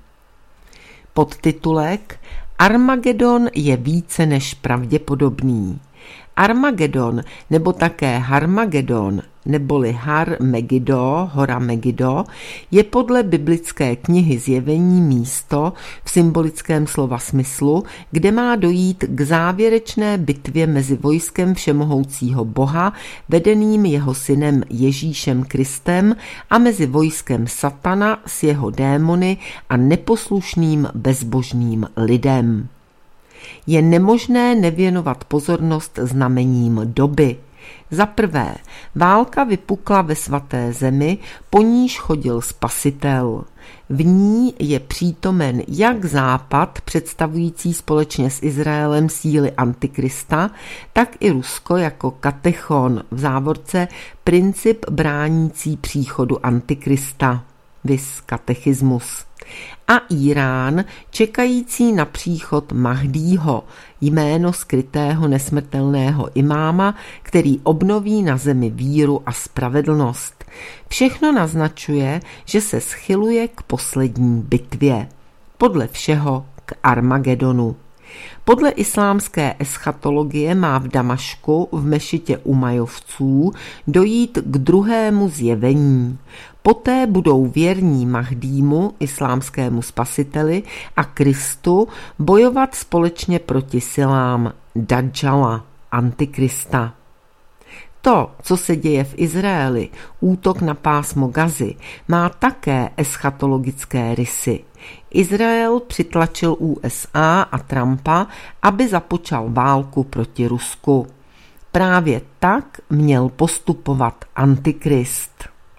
S1: Podtitulek Armagedon je více než pravděpodobný. Armagedon nebo také Harmagedon neboli Har Megiddo, hora Megiddo, je podle biblické knihy Zjevení místo v symbolickém slova smyslu, kde má dojít k závěrečné bitvě mezi vojskem všemohoucího Boha, vedeným jeho synem Ježíšem Kristem, a mezi vojskem Satana s jeho démony a neposlušným bezbožným lidem. Je nemožné nevěnovat pozornost znamením doby. Za prvé, válka vypukla ve svaté zemi, po níž chodil Spasitel. V ní je přítomen jak Západ, představující společně s Izraelem síly Antikrista, tak i Rusko jako katechon, v závorce princip bránící příchodu Antikrista, vis katechismus. A Irán, čekající na příchod Mahdího, jméno skrytého nesmrtelného imáma, který obnoví na zemi víru a spravedlnost. Všechno naznačuje, že se schyluje k poslední bitvě. Podle všeho k Armagedonu. Podle islámské eschatologie má v Damašku v mešitě Umajovců dojít k druhému zjevení. Poté budou věrní Mahdímu, islámskému spasiteli, a Kristu bojovat společně proti silám Dajjala, Antikrista. To, co se děje v Izraeli, útok na pásmo Gazy, má také eschatologické rysy. Izrael přitlačil U S A a Trumpa, aby započal válku proti Rusku. Právě tak měl postupovat Antikrist.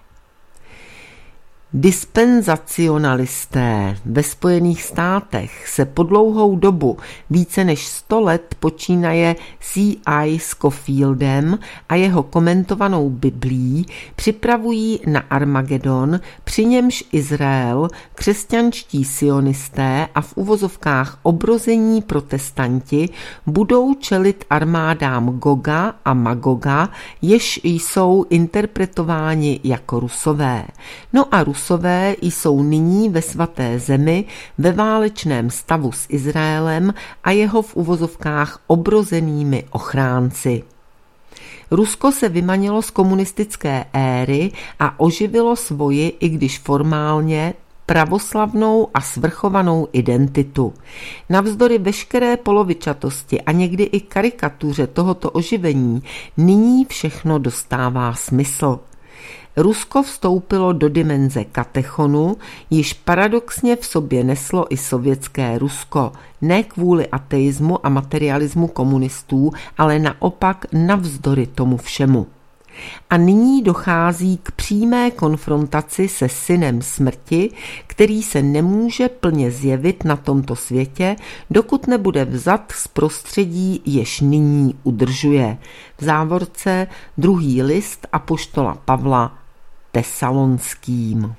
S1: Dispenzacionalisté ve Spojených státech se po dlouhou dobu, více než sto let, počínaje C I Scofieldem a jeho komentovanou Biblí, připravují na Armagedon, při němž Izrael, křesťanští sionisté a v uvozovkách obrození protestanti budou čelit armádám Goga a Magoga, jež jsou interpretováni jako Rusové. No a Rusové Rusové jsou nyní ve svaté zemi ve válečném stavu s Izraelem a jeho v uvozovkách obrozenými ochránci. Rusko se vymanilo z komunistické éry a oživilo svoji, i když formálně, pravoslavnou a svrchovanou identitu. Navzdory veškeré polovičatosti a někdy i karikatuře tohoto oživení nyní všechno dostává smysl. Rusko vstoupilo do dimenze katechonu, již paradoxně v sobě neslo i sovětské Rusko, ne kvůli ateismu a materialismu komunistů, ale naopak navzdory tomu všemu. A nyní dochází k přímé konfrontaci se synem smrti, který se nemůže plně zjevit na tomto světě, dokud nebude vzat z prostředí, jež nyní udržuje. V závorce druhý list apoštola Pavla Tesalonským.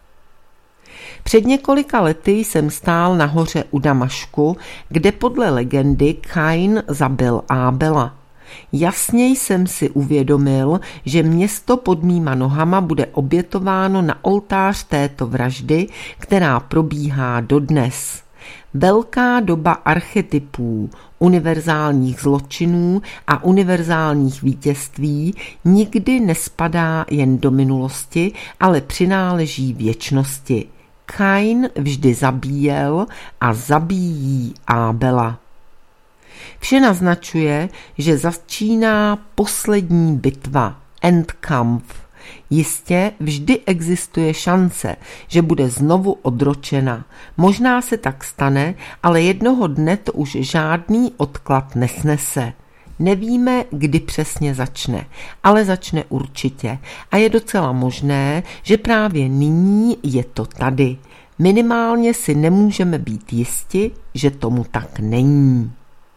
S1: Před několika lety jsem stál na hoře u Damašku, kde podle legendy Kain zabil Ábela. Jasně jsem si uvědomil, že město pod mýma nohama bude obětováno na oltář této vraždy, která probíhá dodnes. Velká doba archetypů, univerzálních zločinů a univerzálních vítězství nikdy nespadá jen do minulosti, ale přináleží věčnosti. Kain vždy zabíjel a zabíjí Ábela. Vše naznačuje, že začíná poslední bitva, Endkampf. Jistě vždy existuje šance, že bude znovu odročena. Možná se tak stane, ale jednoho dne to už žádný odklad nesnese. Nevíme, kdy přesně začne, ale začne určitě. A je docela možné, že právě nyní je to tady. Minimálně si nemůžeme být jisti, že tomu tak není.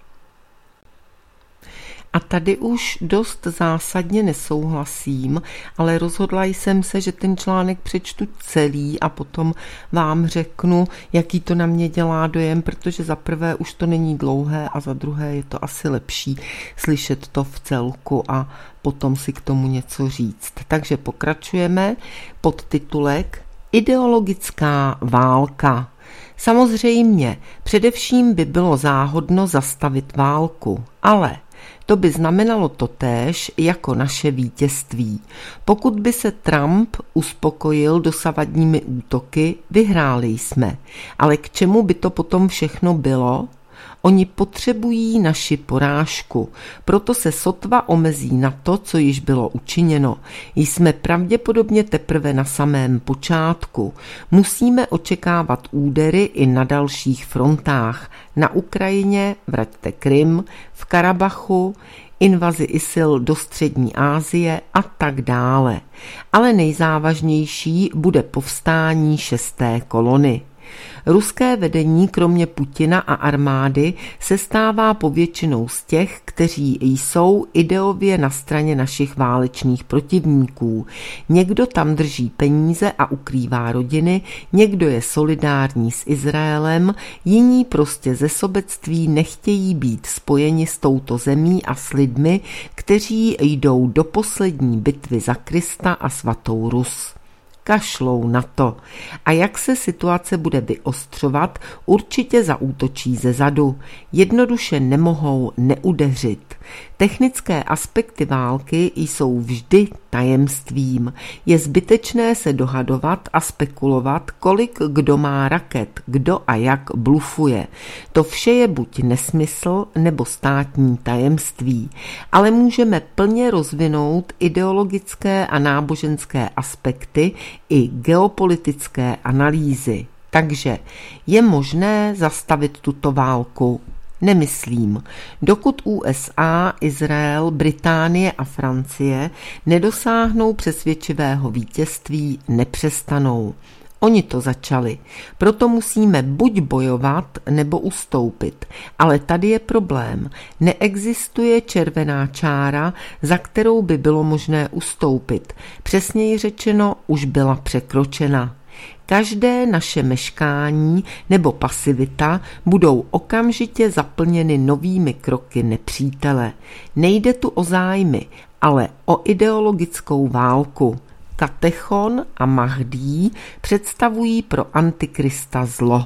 S1: A tady už dost zásadně nesouhlasím, ale rozhodla jsem se, že ten článek přečtu celý a potom vám řeknu, jaký to na mě dělá dojem, protože za prvé už to není dlouhé a za druhé je to asi lepší slyšet to v celku a potom si k tomu něco říct. Takže pokračujeme. Podtitulek Ideologická válka. Samozřejmě, především by bylo záhodno zastavit válku, ale to by znamenalo totéž jako naše vítězství. Pokud by se Trump uspokojil dosavadními útoky, vyhráli jsme. Ale k čemu by to potom všechno bylo? Oni potřebují naši porážku, proto se sotva omezí na to, co již bylo učiněno. Jsme pravděpodobně teprve na samém počátku. Musíme očekávat údery i na dalších frontách. Na Ukrajině, vraťte Krym, v Karabachu, invazi ISIL do střední Asie a tak dále. Ale nejzávažnější bude povstání šesté kolony. Ruské vedení kromě Putina a armády se stává povětšinou z těch, kteří jsou ideově na straně našich válečných protivníků. Někdo tam drží peníze a ukrývá rodiny, někdo je solidární s Izraelem, jiní prostě ze sobectví nechtějí být spojeni s touto zemí a s lidmi, kteří jdou do poslední bitvy za Krista a svatou Rus. Kašlou na to. A jak se situace bude vyostřovat, určitě zaútočí ze zadu. Jednoduše nemohou neudeřit. Technické aspekty války jsou vždy tajemstvím. Je zbytečné se dohadovat a spekulovat, kolik kdo má raket, kdo a jak blufuje. To vše je buď nesmysl nebo státní tajemství. Ale můžeme plně rozvinout ideologické a náboženské aspekty i geopolitické analýzy. Takže je možné zastavit tuto válku? Nemyslím. Dokud U S A, Izrael, Británie a Francie nedosáhnou přesvědčivého vítězství, nepřestanou. Oni to začali. Proto musíme buď bojovat, nebo ustoupit. Ale tady je problém. Neexistuje červená čára, za kterou by bylo možné ustoupit. Přesněji řečeno, už byla překročena. Každé naše meškání nebo pasivita budou okamžitě zaplněny novými kroky nepřítele. Nejde tu o zájmy, ale o ideologickou válku. Katechon a Mahdí představují pro Antikrista zlo.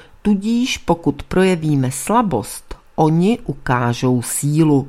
S1: Tudíž pokud projevíme slabost, oni ukážou sílu.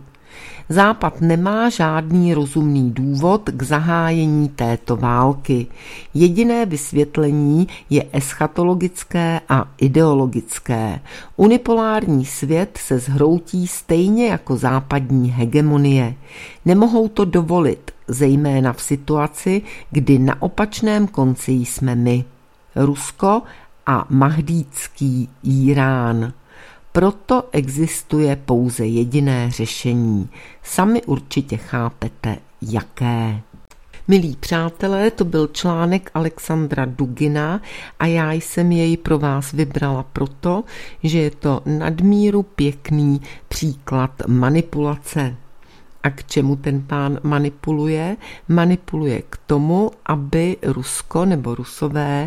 S1: Západ nemá žádný rozumný důvod k zahájení této války. Jediné vysvětlení je eschatologické a ideologické. Unipolární svět se zhroutí stejně jako západní hegemonie. Nemohou to dovolit, zejména v situaci, kdy na opačném konci jsme my. Rusko a mahdícký Irán. Proto existuje pouze jediné řešení. Sami určitě chápete, jaké. Milí přátelé, to byl článek Alexandra Dugina a já jsem jej pro vás vybrala proto, že je to nadmíru pěkný příklad manipulace. A k čemu ten pán manipuluje? Manipuluje k tomu, aby Rusko nebo Rusové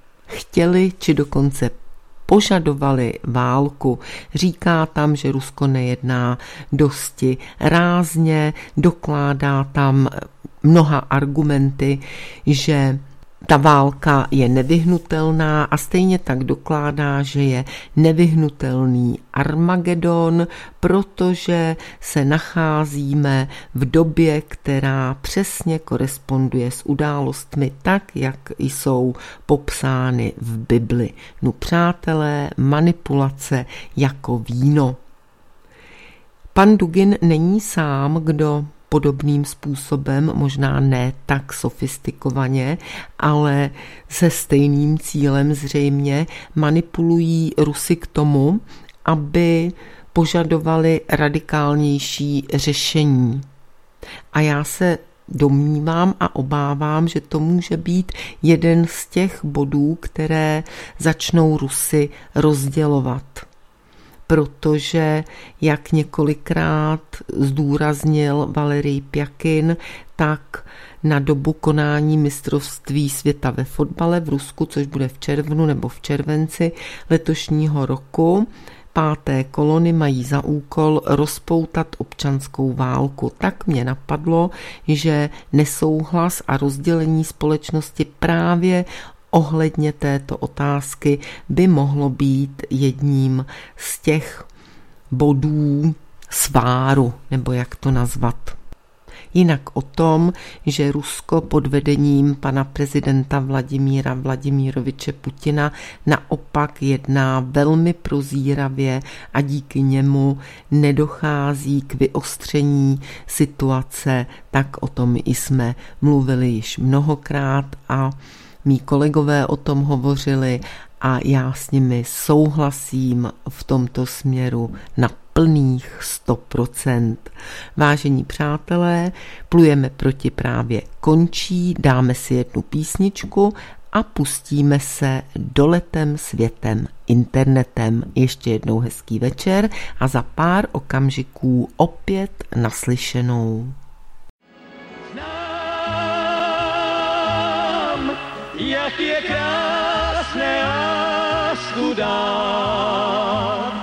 S1: chtěli či dokonce požadovali válku. Říká tam, že Rusko nejedná dosti rázně, dokládá tam mnoha argumenty, že ta válka je nevyhnutelná a stejně tak dokládá, že je nevyhnutelný Armagedon, protože se nacházíme v době, která přesně koresponduje s událostmi tak, jak jsou popsány v Bibli. No přátelé, manipulace jako víno. Pan Dugin není sám, kdo podobným způsobem, možná ne tak sofistikovaně, ale se stejným cílem zřejmě manipulují Rusy k tomu, aby požadovali radikálnější řešení. A já se domnívám a obávám, že to může být jeden z těch bodů, které začnou Rusy rozdělovat. Protože, jak několikrát zdůraznil Valerij Pjakin, tak na dobu konání mistrovství světa ve fotbale v Rusku, což bude v červnu nebo v červenci letošního roku, páté kolony mají za úkol rozpoutat občanskou válku. Tak mě napadlo, že nesouhlas a rozdělení společnosti právě ohledně této otázky by mohlo být jedním z těch bodů sváru, nebo jak to nazvat. Jinak o tom, že Rusko pod vedením pana prezidenta Vladimíra Vladimiroviče Putina naopak jedná velmi prozíravě a díky němu nedochází k vyostření situace, tak o tom i jsme mluvili již mnohokrát a mí kolegové o tom hovořili a já s nimi souhlasím v tomto směru na plných sto procent. Vážení přátelé, Plujeme proti právě končí, dáme si jednu písničku a pustíme se doletem světem internetem. Ještě jednou hezký večer a za pár okamžiků opět naslyšenou.
S3: Znám, jak je krásné lásku dát,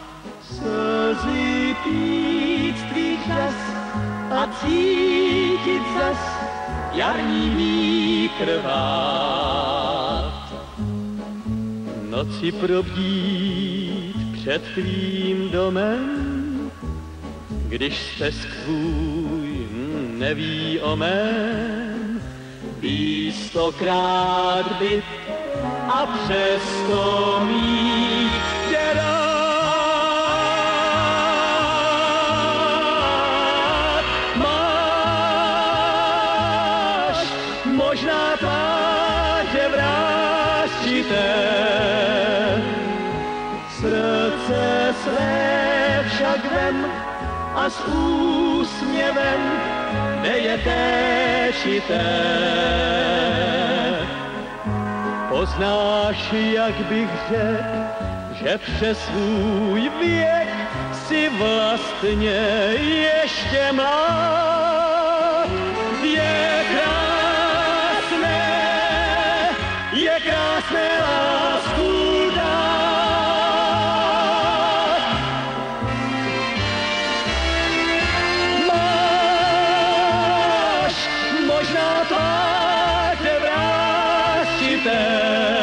S3: slzy pít tvých žas a cítit zas jarní vítr vát. Noci probdít před tvým domem, když stesk tvůj neví o mém, ví stokrát byt a přesto mít tě rád. Máš možná tváře vrásčité, srdce své však vem a s úsměvem neje téčité. Poznáš, jak bych řekl, že přes svůj věk si vlastně ještě mlád. Je krásné, je krásné lásku dát. Máš možná tváře vrásčité,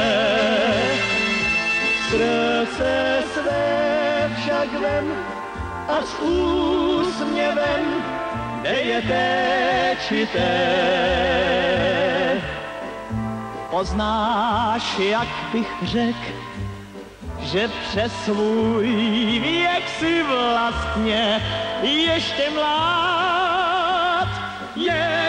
S3: srdce své však vem a s úsměvem neje téčité. Poznáš, jak bych řekl, že přes svůj věk si vlastně ještě mlád. Je